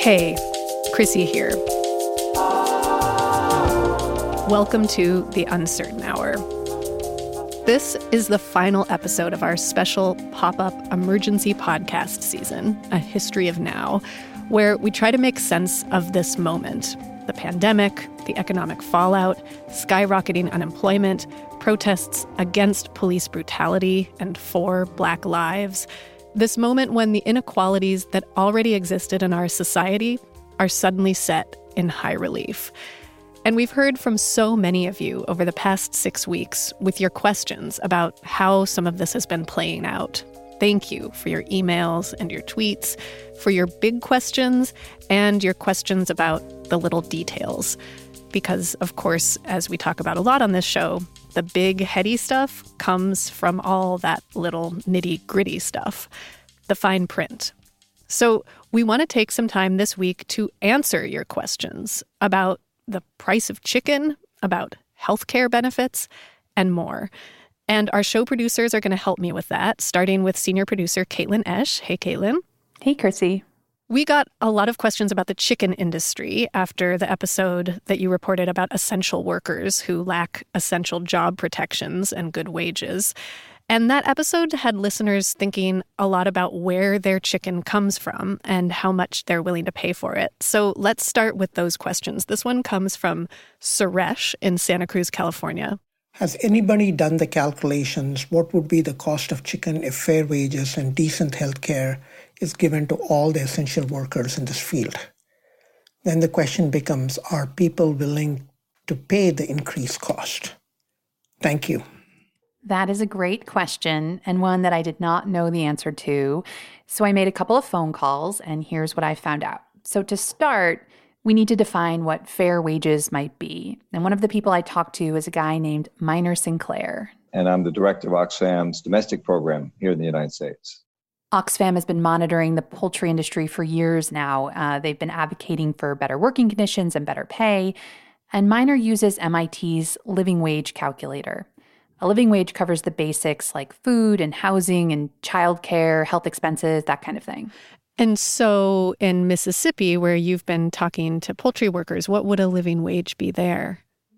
Hey, Chrissy here. Welcome to The Uncertain Hour. This is the final episode of our special pop-up emergency podcast season, A History of Now, where we try to make sense of this moment. The pandemic, the economic fallout, skyrocketing unemployment, protests against police brutality and for Black lives. This moment when the inequalities that already existed in our society are suddenly set in high relief. And we've heard from so many of you over the past 6 weeks with your questions about how some of this has been playing out. Thank you for your emails and your tweets, for your big questions and your questions about the little details. Because, of course, as we talk about a lot on this show, the big, heady stuff comes from all that little nitty-gritty stuff, the fine print. So we want to take some time this week to answer your questions about the price of chicken, about healthcare benefits, and more. And our show producers are going to help me with that, starting with senior producer Caitlin Esch. Hey, Caitlin. Hey, Chrissy. We got a lot of questions about the chicken industry after the episode that you reported about essential workers who lack essential job protections and good wages. And that episode had listeners thinking a lot about where their chicken comes from and how much they're willing to pay for it. So let's start with those questions. This one comes from Suresh in Santa Cruz, California. Has anybody done the calculations? What would be the cost of chicken if fair wages and decent health care is given to all the essential workers in this field? Then the question becomes, are people willing to pay the increased cost? Thank you. That is a great question and one that I did not know the answer to. So I made a couple of phone calls and here's what I found out. So to start, we need to define what fair wages might be. And one of the people I talked to is a guy named Minor Sinclair. And I'm the director of Oxfam's domestic program here in the United States. Oxfam has been monitoring the poultry industry for years now. They've been advocating for better working conditions and better pay. And Minor uses MIT's living wage calculator. A living wage covers the basics like food and housing and childcare, health expenses, that kind of thing. And so in Mississippi, where you've been talking to poultry workers, what would a living wage be there?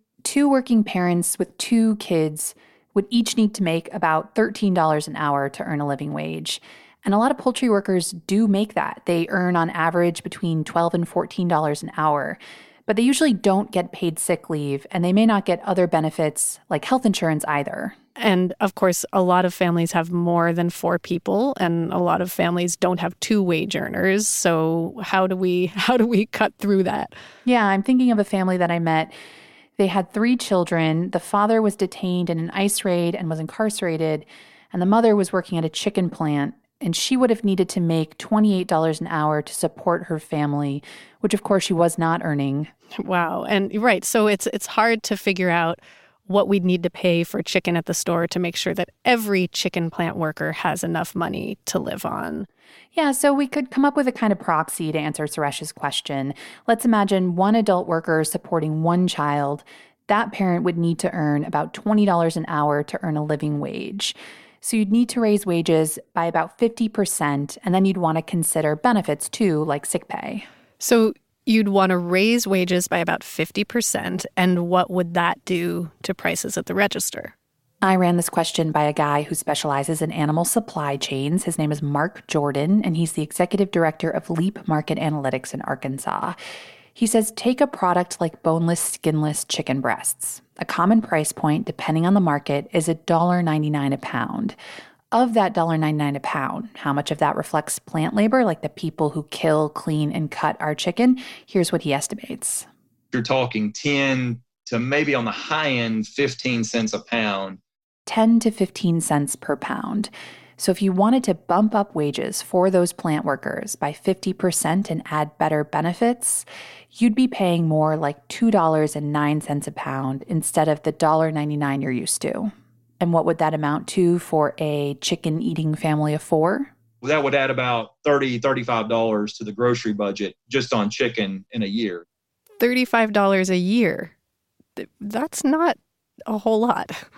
2 working parents with 2 kids would each need to make about $13 an hour to earn a living wage. And a lot of poultry workers do make that. They earn on average between $12 and $14 an hour. But they usually don't get paid sick leave, and they may not get other benefits like health insurance either. And of course, a lot of families have more than 4 people, and a lot of families don't have 2 wage earners. So how do we cut through that? Yeah, I'm thinking of a family that I met. They had 3 children. The father was detained in an ICE raid and was incarcerated, and the mother was working at a chicken plant. And she would have needed to make $28 an hour to support her family, which of course she was not earning. Wow. And right. So it's hard to figure out what we'd need to pay for chicken at the store to make sure that every chicken plant worker has enough money to live on. Yeah, so we could come up with a kind of proxy to answer Suresh's question. Let's imagine one adult worker supporting 1 child. That parent would need to earn about $20 an hour to earn a living wage. So you'd need to raise wages by about 50%, and then you'd want to consider benefits too, like sick pay. So you'd want to raise wages by about 50%, and what would that do to prices at the register? I ran this question by a guy who specializes in animal supply chains. His name is Mark Jordan, and he's the executive director of Leap Market Analytics in Arkansas. He says, take a product like boneless, skinless chicken breasts. A common price point, depending on the market, is $1.99 a pound. Of that $1.99 a pound, how much of that reflects plant labor, like the people who kill, clean, and cut our chicken? Here's what he estimates. You're talking 10 to maybe on the high end, 15 cents a pound. 10 to 15 cents per pound. So if you wanted to bump up wages for those plant workers by 50% and add better benefits, you'd be paying more like $2.09 a pound instead of the $1.99 you're used to. And what would that amount to for a chicken-eating family of 4? That would add about $30, $35 to the grocery budget just on chicken in a year. $35 a year. That's not a whole lot.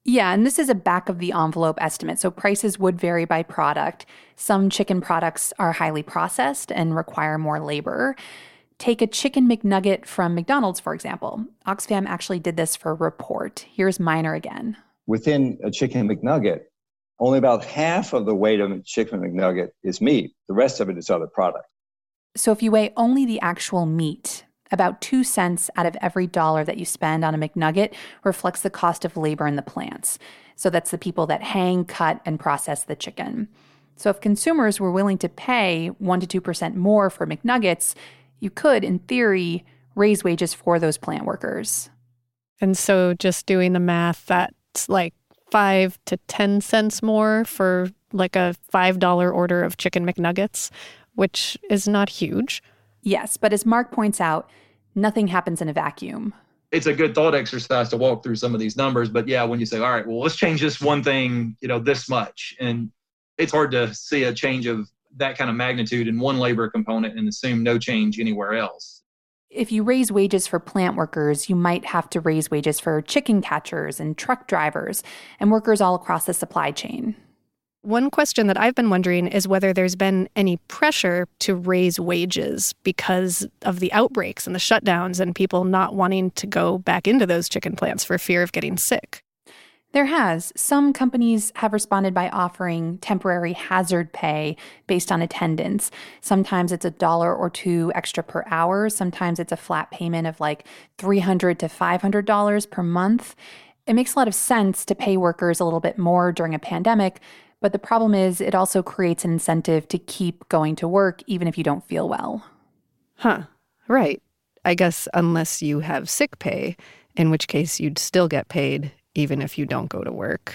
Yeah, and this is a back-of-the-envelope estimate, so prices would vary by product. Some chicken products are highly processed and require more labor. Take a Chicken McNugget from McDonald's, for example. Oxfam actually did this for a report. Here's Miner again. Within a Chicken McNugget, only about half of the weight of a Chicken McNugget is meat. The rest of it is other products. So if you weigh only the actual meat, about 2 cents out of every dollar that you spend on a McNugget reflects the cost of labor in the plants. So that's the people that hang, cut, and process the chicken. So if consumers were willing to pay 1% to 2% more for McNuggets, you could, in theory, raise wages for those plant workers. And so just doing the math, that's like 5 to 10 cents more for like a $5 order of Chicken McNuggets, which is not huge. Yes, but as Mark points out, nothing happens in a vacuum. It's a good thought exercise to walk through some of these numbers. But yeah, when you say, all right, well, let's change this one thing, this much. And it's hard to see a change of that kind of magnitude in one labor component and assume no change anywhere else. If you raise wages for plant workers, you might have to raise wages for chicken catchers and truck drivers and workers all across the supply chain. One question that I've been wondering is whether there's been any pressure to raise wages because of the outbreaks and the shutdowns and people not wanting to go back into those chicken plants for fear of getting sick. There has. Some companies have responded by offering temporary hazard pay based on attendance. Sometimes it's $1 or $2 extra per hour. Sometimes it's a flat payment of like $300 to $500 per month. It makes a lot of sense to pay workers a little bit more during a pandemic, but the problem is it also creates an incentive to keep going to work even if you don't feel well. Huh. Right. I guess unless you have sick pay, in which case you'd still get paid even if you don't go to work.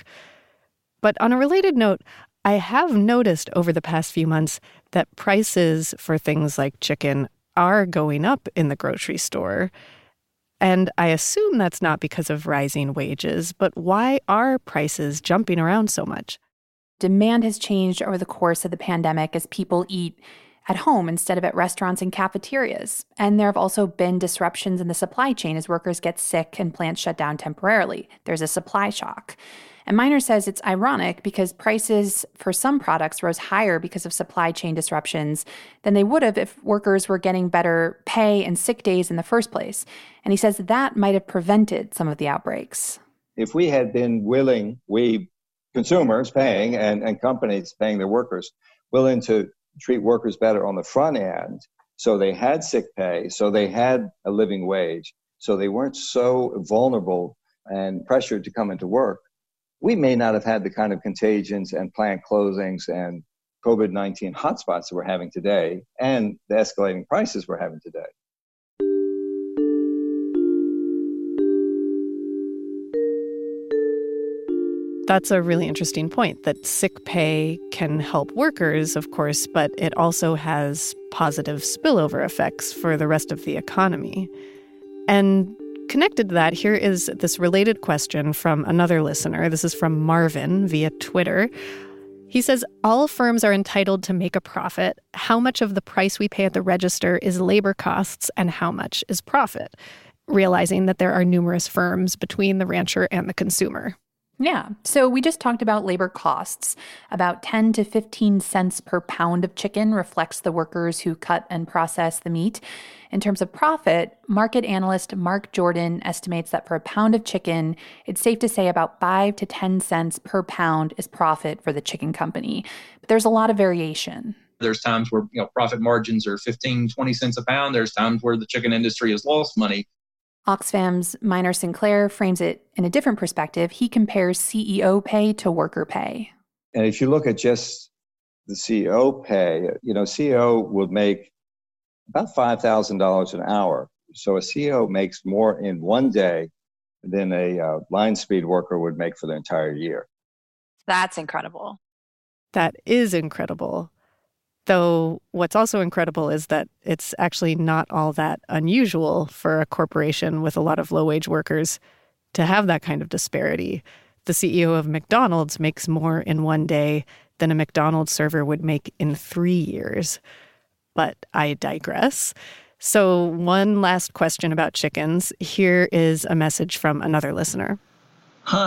But on a related note, I have noticed over the past few months that prices for things like chicken are going up in the grocery store. And I assume that's not because of rising wages, but why are prices jumping around so much? Demand has changed over the course of the pandemic as people eat at home instead of at restaurants and cafeterias. And there have also been disruptions in the supply chain as workers get sick and plants shut down temporarily. There's a supply shock. And Miner says it's ironic because prices for some products rose higher because of supply chain disruptions than they would have if workers were getting better pay and sick days in the first place. And he says that might have prevented some of the outbreaks. If we had been willing, consumers paying and companies paying their workers, willing to treat workers better on the front end, so they had sick pay, so they had a living wage, so they weren't so vulnerable and pressured to come into work, we may not have had the kind of contagions and plant closings and COVID-19 hotspots that we're having today and the escalating prices we're having today. That's a really interesting point, that sick pay can help workers, of course, but it also has positive spillover effects for the rest of the economy. And connected to that, here is this related question from another listener. This is from Marvin via Twitter. He says, all firms are entitled to make a profit. How much of the price we pay at the register is labor costs and how much is profit? Realizing that there are numerous firms between the rancher and the consumer. Yeah. So we just talked about labor costs. About 10 to 15 cents per pound of chicken reflects the workers who cut and process the meat. In terms of profit, market analyst Mark Jordan estimates that for a pound of chicken, it's safe to say about 5 to 10 cents per pound is profit for the chicken company. But there's a lot of variation. There's times where profit margins are 15, 20 cents a pound. There's times where the chicken industry has lost money. Oxfam's Miner Sinclair frames it in a different perspective. He compares CEO pay to worker pay. And if you look at just the CEO pay, CEO would make about $5,000 an hour. So a CEO makes more in one day than a line speed worker would make for the entire year. That's incredible. That is incredible. Though what's also incredible is that it's actually not all that unusual for a corporation with a lot of low-wage workers to have that kind of disparity. The CEO of McDonald's makes more in one day than a McDonald's server would make in 3 years. But I digress. So one last question about chickens. Here is a message from another listener. Hi,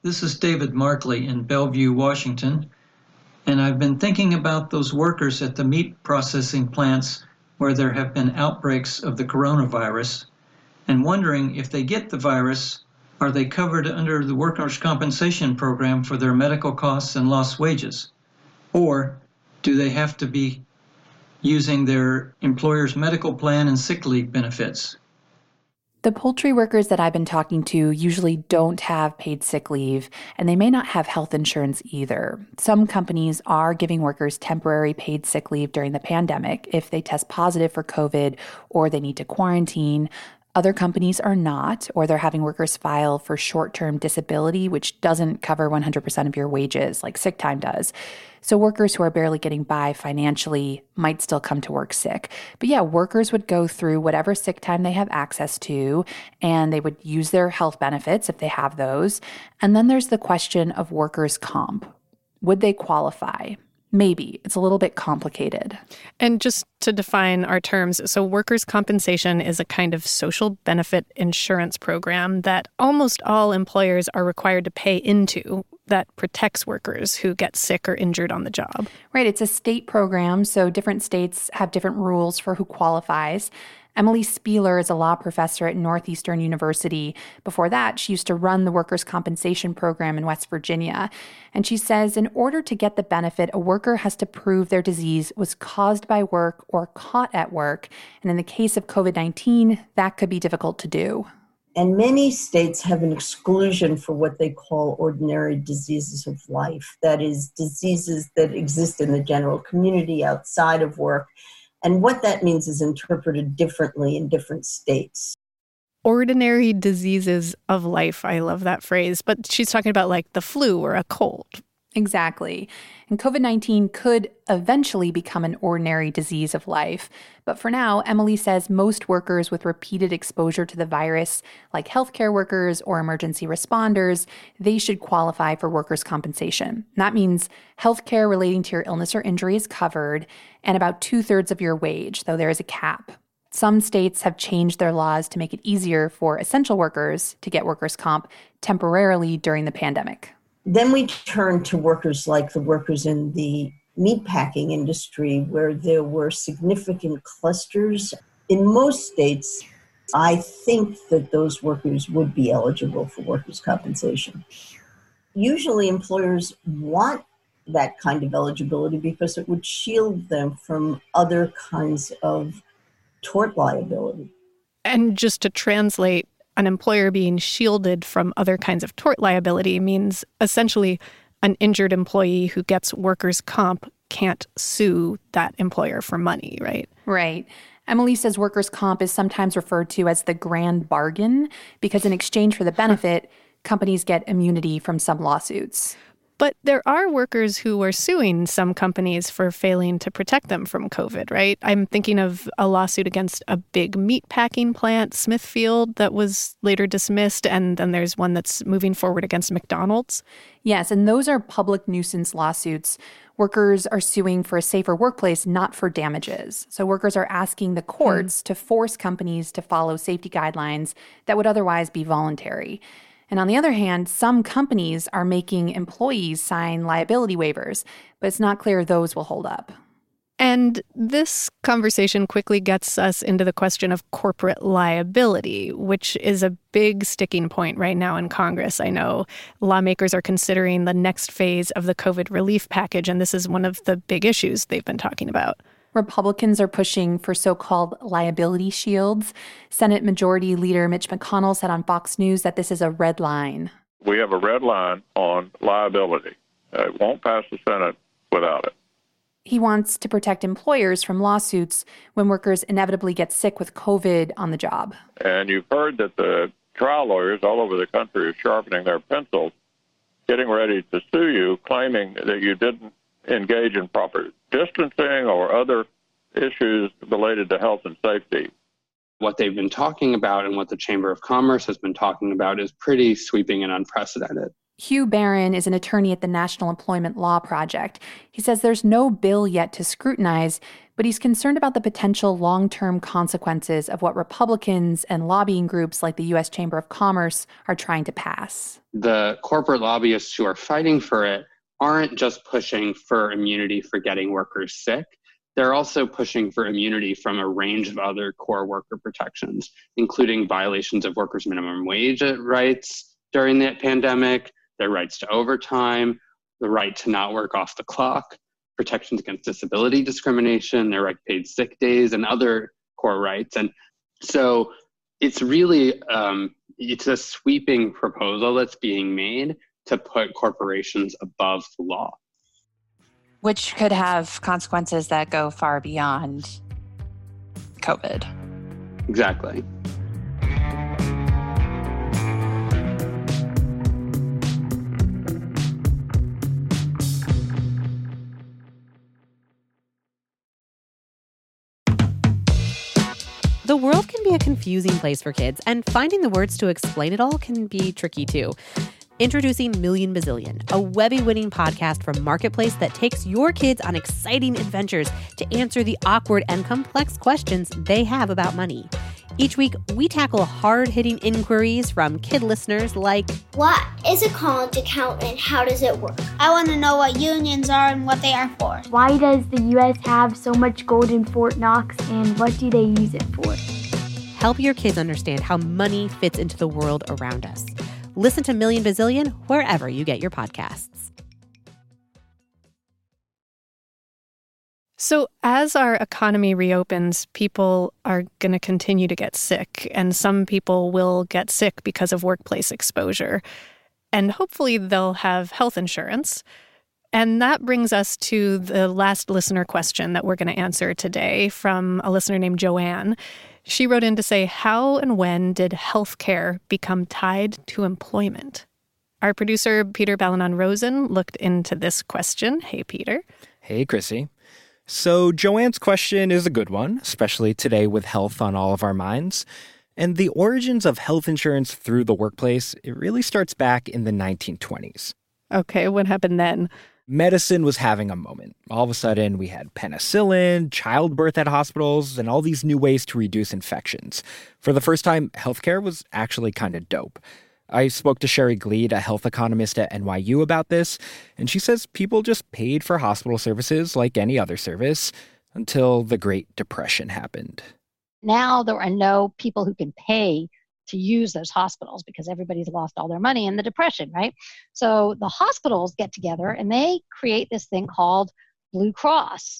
This is David Markley in Bellevue, Washington, and I've been thinking about those workers at the meat processing plants where there have been outbreaks of the coronavirus, and wondering if they get the virus, are they covered under the workers' compensation program for their medical costs and lost wages? Or do they have to be using their employer's medical plan and sick leave benefits? The poultry workers that I've been talking to usually don't have paid sick leave, and they may not have health insurance either. Some companies are giving workers temporary paid sick leave during the pandemic if they test positive for COVID or they need to quarantine. Other companies are not, or they're having workers file for short-term disability, which doesn't cover 100% of your wages like sick time does. So workers who are barely getting by financially might still come to work sick. But yeah, workers would go through whatever sick time they have access to, and they would use their health benefits if they have those. And then there's the question of workers' comp. Would they qualify? Maybe. It's a little bit complicated. And just to define our terms, so workers' compensation is a kind of social benefit insurance program that almost all employers are required to pay into that protects workers who get sick or injured on the job. Right. It's a state program, so different states have different rules for who qualifies. Emily Spieler is a law professor at Northeastern University. Before that, she used to run the workers' compensation program in West Virginia. And she says in order to get the benefit, a worker has to prove their disease was caused by work or caught at work. And in the case of COVID-19, that could be difficult to do. And many states have an exclusion for what they call ordinary diseases of life. That is, diseases that exist in the general community outside of work. And what that means is interpreted differently in different states. Ordinary diseases of life. I love that phrase. But she's talking about like the flu or a cold. Exactly. And COVID-19 could eventually become an ordinary disease of life. But for now, Emily says most workers with repeated exposure to the virus, like healthcare workers or emergency responders, they should qualify for workers' compensation. That means healthcare relating to your illness or injury is covered, and about 2/3 of your wage, though there is a cap. Some states have changed their laws to make it easier for essential workers to get workers' comp temporarily during the pandemic. Then we turn to workers like the workers in the meatpacking industry, where there were significant clusters. In most states, I think that those workers would be eligible for workers' compensation. Usually employers want that kind of eligibility because it would shield them from other kinds of tort liability. And just to translate, an employer being shielded from other kinds of tort liability means essentially an injured employee who gets workers' comp can't sue that employer for money, right? Right. Emily says workers' comp is sometimes referred to as the grand bargain because in exchange for the benefit, companies get immunity from some lawsuits. But there are workers who are suing some companies for failing to protect them from COVID, right? I'm thinking of a lawsuit against a big meat packing plant, Smithfield, that was later dismissed. And then there's one that's moving forward against McDonald's. Yes, and those are public nuisance lawsuits. Workers are suing for a safer workplace, not for damages. So workers are asking the courts to force companies to follow safety guidelines that would otherwise be voluntary. And on the other hand, some companies are making employees sign liability waivers, but it's not clear those will hold up. And this conversation quickly gets us into the question of corporate liability, which is a big sticking point right now in Congress. I know lawmakers are considering the next phase of the COVID relief package, and this is one of the big issues they've been talking about. Republicans are pushing for so-called liability shields. Senate Majority Leader Mitch McConnell said on Fox News that this is a red line. We have a red line on liability. It won't pass the Senate without it. He wants to protect employers from lawsuits when workers inevitably get sick with COVID on the job. And you've heard that the trial lawyers all over the country are sharpening their pencils, getting ready to sue you, claiming that you didn't engage in proper distancing or other issues related to health and safety. What they've been talking about and what the Chamber of Commerce has been talking about is pretty sweeping and unprecedented. Hugh Barron is an attorney at the National Employment Law Project. He says there's no bill yet to scrutinize, but he's concerned about the potential long-term consequences of what Republicans and lobbying groups like the U.S. Chamber of Commerce are trying to pass. The corporate lobbyists who are fighting for it aren't just pushing for immunity for getting workers sick. They're also pushing for immunity from a range of other core worker protections, including violations of workers' minimum wage rights during the pandemic, their rights to overtime, the right to not work off the clock, protections against disability discrimination, their right to paid sick days, and other core rights. And so it's really, it's a sweeping proposal that's being made to put corporations above the law. Which could have consequences that go far beyond COVID. Exactly. The world can be a confusing place for kids, and finding the words to explain it all can be tricky too. Introducing Million Bazillion, a Webby-winning podcast from Marketplace that takes your kids on exciting adventures to answer the awkward and complex questions they have about money. Each week, we tackle hard-hitting inquiries from kid listeners like, what is a college account and how does it work? I want to know what unions are and what they are for. Why does the U.S. have so much gold in Fort Knox and what do they use it for? Help your kids understand how money fits into the world around us. Listen to Million Bazillion wherever you get your podcasts. So as our economy reopens, people are going to continue to get sick, and some people will get sick because of workplace exposure. And hopefully they'll have health insurance. And that brings us to the last listener question that we're going to answer today from a listener named Joanne. She wrote in to say, how and when did healthcare become tied to employment? Our producer, Peter Balanon-Rosen, looked into this question. Hey, Peter. Hey, Chrissy. So Joanne's question is a good one, especially today with health on all of our minds. And the origins of health insurance through the workplace, it really starts back in the 1920s. Okay, what happened then? Medicine was having a moment. All of a sudden, we had penicillin, childbirth at hospitals, and all these new ways to reduce infections. For the first time, healthcare was actually kind of dope. I spoke to Sherry Gleed, a health economist at NYU, about this, and she says people just paid for hospital services like any other service until the Great Depression happened. Now there are no people who can pay to use those hospitals because everybody's lost all their money in the Depression, right? So the hospitals get together and they create this thing called Blue Cross,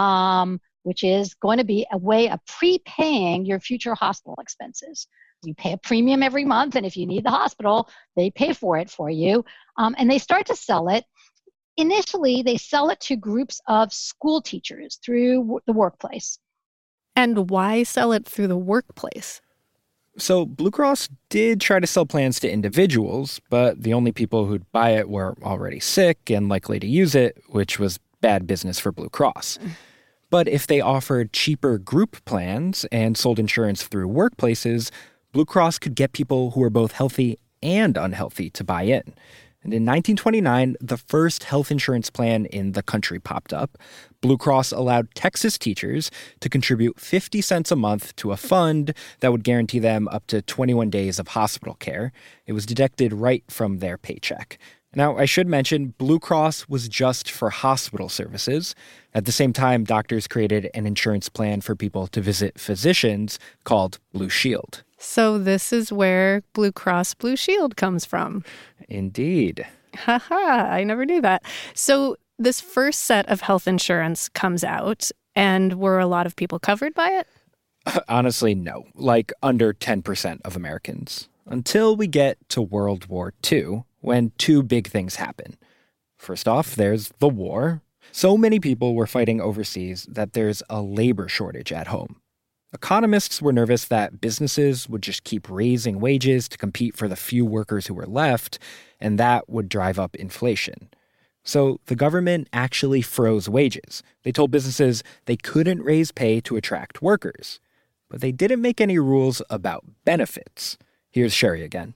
which is going to be a way of prepaying your future hospital expenses. You pay a premium every month, and if you need the hospital, they pay for it for you. And they start to sell it. Initially, they sell it to groups of school teachers through the workplace. And why sell it through the workplace? So Blue Cross did try to sell plans to individuals, but the only people who'd buy it were already sick and likely to use it, which was bad business for Blue Cross. But if they offered cheaper group plans and sold insurance through workplaces, Blue Cross could get people who were both healthy and unhealthy to buy in. And in 1929, the first health insurance plan in the country popped up. Blue Cross allowed Texas teachers to contribute 50 cents a month to a fund that would guarantee them up to 21 days of hospital care. It was deducted right from their paycheck. Now, I should mention, Blue Cross was just for hospital services. At the same time, doctors created an insurance plan for people to visit physicians called Blue Shield. So this is where Blue Cross Blue Shield comes from. Indeed. Haha, I never knew that. So this first set of health insurance comes out, and were a lot of people covered by it? Honestly, no. Like under 10% of Americans. Until we get to World War II, when two big things happen. First off, there's the war. So many people were fighting overseas that there's a labor shortage at home. Economists were nervous that businesses would just keep raising wages to compete for the few workers who were left, and that would drive up inflation. So the government actually froze wages. They told businesses they couldn't raise pay to attract workers. But they didn't make any rules about benefits. Here's Sherry again.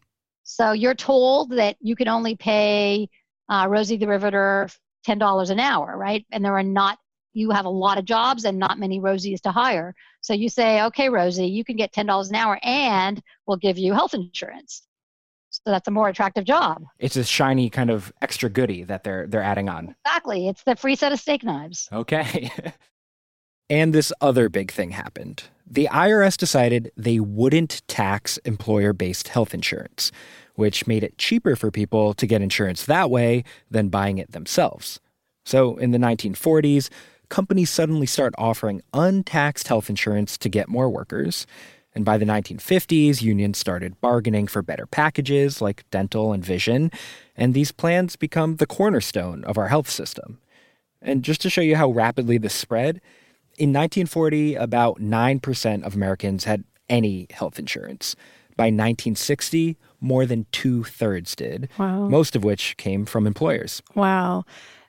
So you're told that you can only pay Rosie the Riveter $10 an hour, right? And you have a lot of jobs and not many Rosies to hire. So you say, okay, Rosie, you can get $10 an hour and we'll give you health insurance. So that's a more attractive job. It's a shiny kind of extra goodie that they're adding on. Exactly. It's the free set of steak knives. Okay. And this other big thing happened. The IRS decided they wouldn't tax employer-based health insurance, which made it cheaper for people to get insurance that way than buying it themselves. So in the 1940s, companies suddenly start offering untaxed health insurance to get more workers. And by the 1950s, unions started bargaining for better packages like dental and vision, and these plans become the cornerstone of our health system. And just to show you how rapidly this spread, in 1940, about 9% of Americans had any health insurance. By 1960, more than 2/3 did, Wow. most of which came from employers. Wow.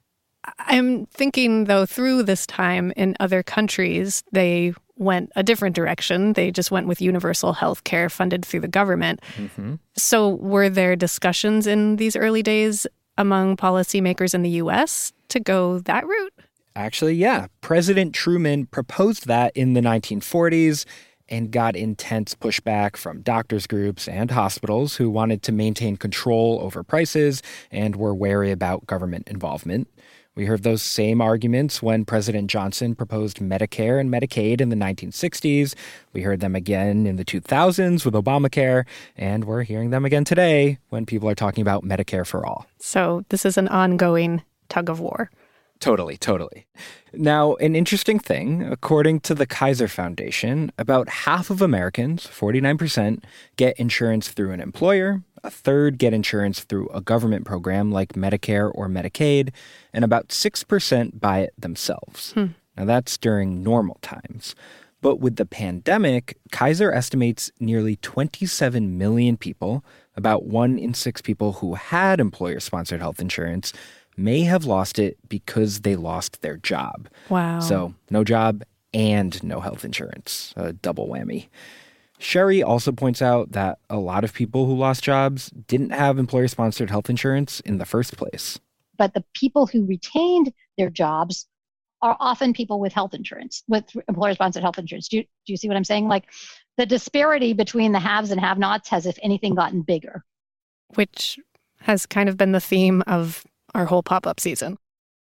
I'm thinking, though, through this time in other countries, they went a different direction. They just went with universal health care funded through the government. Mm-hmm. So were there discussions in these early days among policymakers in the U.S. to go that route? Actually, yeah. President Truman proposed that in the 1940s and got intense pushback from doctors' groups and hospitals who wanted to maintain control over prices and were wary about government involvement. We heard those same arguments when President Johnson proposed Medicare and Medicaid in the 1960s. We heard them again in the 2000s with Obamacare, and we're hearing them again today when people are talking about Medicare for all. So this is an ongoing tug of war. Totally. Now, an interesting thing, according to the Kaiser Foundation, about half of Americans, 49%, get insurance through an employer, a third get insurance through a government program like Medicare or Medicaid, and about 6% buy it themselves. Now, that's during normal times. But with the pandemic, Kaiser estimates nearly 27 million people, about 1 in 6 people who had employer-sponsored health insurance, may have lost it because they lost their job. Wow. So no job and no health insurance, a double whammy. Sherry also points out that a lot of people who lost jobs didn't have employer-sponsored health insurance in the first place. But the people who retained their jobs are often people with health insurance, with employer-sponsored health insurance. Do you see what I'm saying? Like the disparity between the haves and have-nots has, if anything, gotten bigger. Which has kind of been the theme of our whole pop-up season.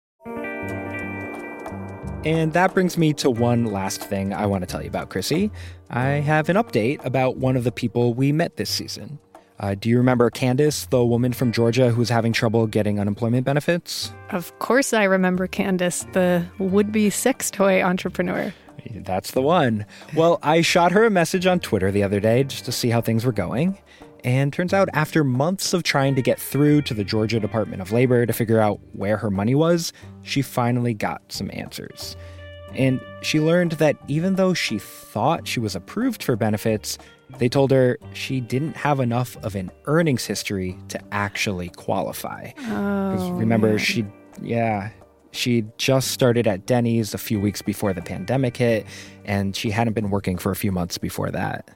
And that brings me to one last thing I want to tell you about, Chrissy. I have an update about one of the people we met this season. Do you remember Candace, the woman from Georgia who was having trouble getting unemployment benefits? Of course I remember Candace, the would-be sex toy entrepreneur. That's the one. Well, I shot her a message on Twitter the other day just to see how things were going. And turns out after months of trying to get through to the Georgia Department of Labor to figure out where her money was, she finally got some answers. And she learned that even though she thought she was approved for benefits, they told her she didn't have enough of an earnings history to actually qualify. Because remember, she just started at Denny's a few weeks before the pandemic hit, and she hadn't been working for a few months before that.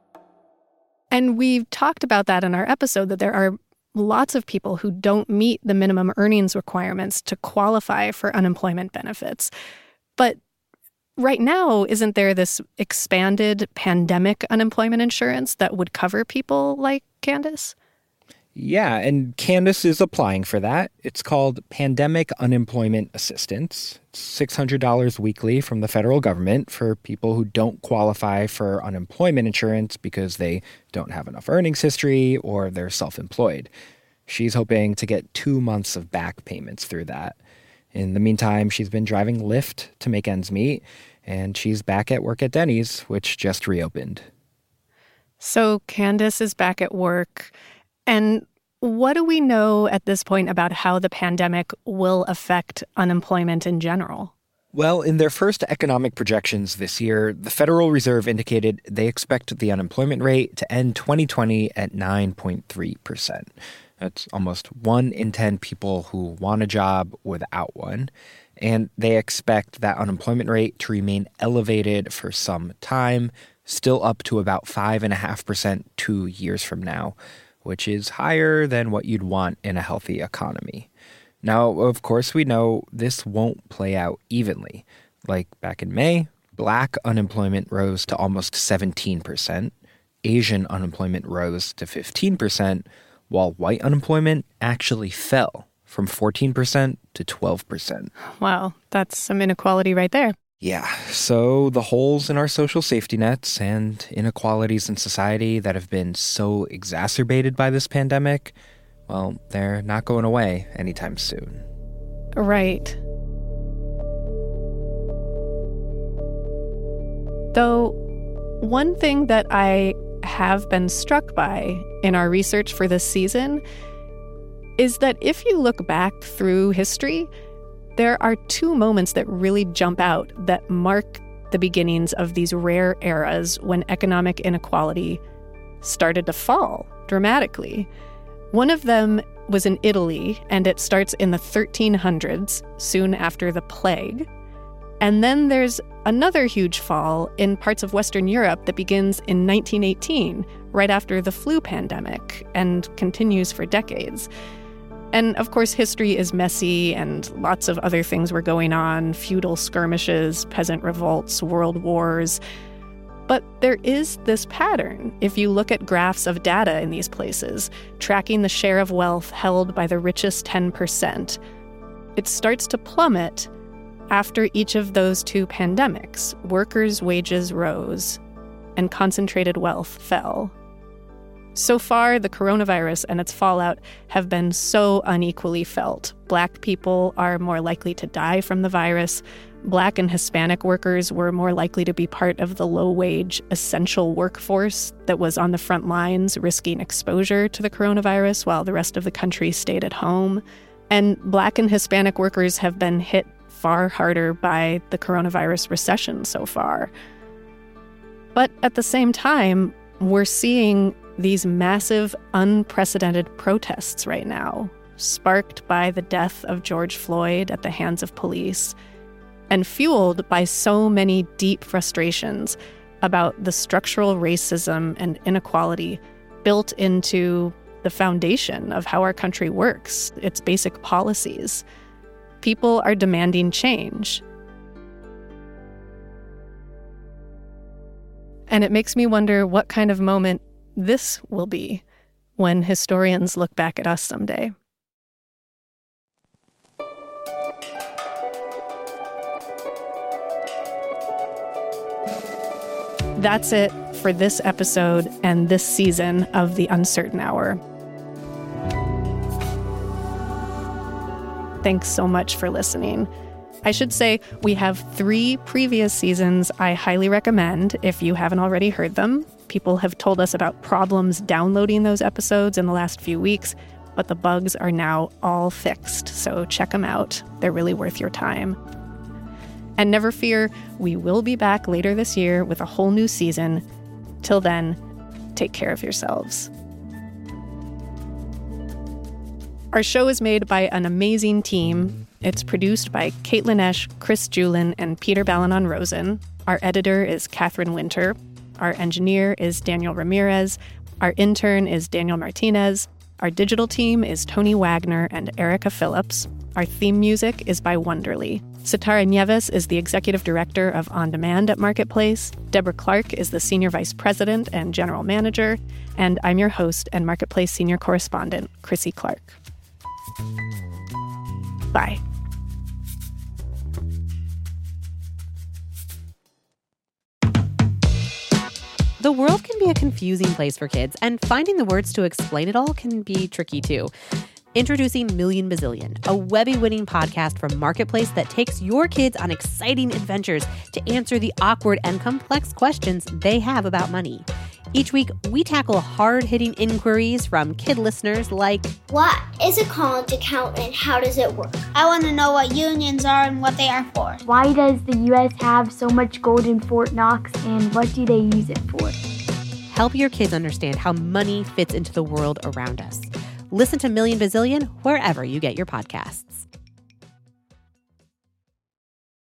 And we've talked about that in our episode, that there are lots of people who don't meet the minimum earnings requirements to qualify for unemployment benefits. But right now, isn't there this expanded pandemic unemployment insurance that would cover people like Candace? Yeah, and Candace is applying for that. It's called Pandemic Unemployment Assistance. It's $600 weekly from the federal government for people who don't qualify for unemployment insurance because they don't have enough earnings history or they're self-employed. She's hoping to get 2 months of back payments through that. In the meantime, she's been driving Lyft to make ends meet, and she's back at work at Denny's, which just reopened. So Candace is back at work. And what do we know at this point about how the pandemic will affect unemployment in general? Well, in their first economic projections this year, the Federal Reserve indicated they expect the unemployment rate to end 2020 at 9.3%. That's almost 1 in 10 people who want a job without one. And they expect that unemployment rate to remain elevated for some time, still up to about 5.5% 2 years from now, which is higher than what you'd want in a healthy economy. Now, of course, we know this won't play out evenly. Like back in May, Black unemployment rose to almost 17%, Asian unemployment rose to 15%, while white unemployment actually fell from 14% to 12%. Wow, that's some inequality right there. Yeah, so the holes in our social safety nets and inequalities in society that have been so exacerbated by this pandemic, well, they're not going away anytime soon. Right. Though, one thing that I have been struck by in our research for this season is that if you look back through history, there are two moments that really jump out that mark the beginnings of these rare eras when economic inequality started to fall dramatically. One of them was in Italy, and it starts in the 1300s, soon after the plague. And then there's another huge fall in parts of Western Europe that begins in 1918, right after the flu pandemic, and continues for decades. And of course, history is messy, and lots of other things were going on: feudal skirmishes, peasant revolts, world wars. But there is this pattern if you look at graphs of data in these places, tracking the share of wealth held by the richest 10%. It starts to plummet after each of those two pandemics. Workers' wages rose, and concentrated wealth fell. So far, the coronavirus and its fallout have been so unequally felt. Black people are more likely to die from the virus. Black and Hispanic workers were more likely to be part of the low-wage, essential workforce that was on the front lines, risking exposure to the coronavirus while the rest of the country stayed at home. And Black and Hispanic workers have been hit far harder by the coronavirus recession so far. But at the same time, we're seeing these massive, unprecedented protests right now, sparked by the death of George Floyd at the hands of police, and fueled by so many deep frustrations about the structural racism and inequality built into the foundation of how our country works, its basic policies. People are demanding change. And it makes me wonder what kind of moment this will be when historians look back at us someday. That's it for this episode and this season of The Uncertain Hour. Thanks so much for listening. I should say we have 3 previous seasons I highly recommend if you haven't already heard them. People have told us about problems downloading those episodes in the last few weeks, but the bugs are now all fixed, so check them out. They're really worth your time. And never fear, we will be back later this year with a whole new season. Till then, take care of yourselves. Our show is made by an amazing team. It's produced by Caitlin Esch, Chris Julin, and Peter Balanon-Rosen. Our editor is Catherine Winter. Our engineer is Daniel Ramirez. Our intern is Daniel Martinez. Our digital team is Tony Wagner and Erica Phillips. Our theme music is by Wonderly. Sitara Nieves is the executive director of On Demand at Marketplace. Deborah Clark is the senior vice president and general manager. And I'm your host and Marketplace senior correspondent, Chrissy Clark. Bye. The world can be a confusing place for kids, and finding the words to explain it all can be tricky too. Introducing Million Bazillion, a Webby-winning podcast from Marketplace that takes your kids on exciting adventures to answer the awkward and complex questions they have about money. Each week, we tackle hard-hitting inquiries from kid listeners like, what is a college account and how does it work? I want to know what unions are and what they are for. Why does the U.S. have so much gold in Fort Knox, and what do they use it for? Help your kids understand how money fits into the world around us. Listen to Million Bazillion wherever you get your podcasts.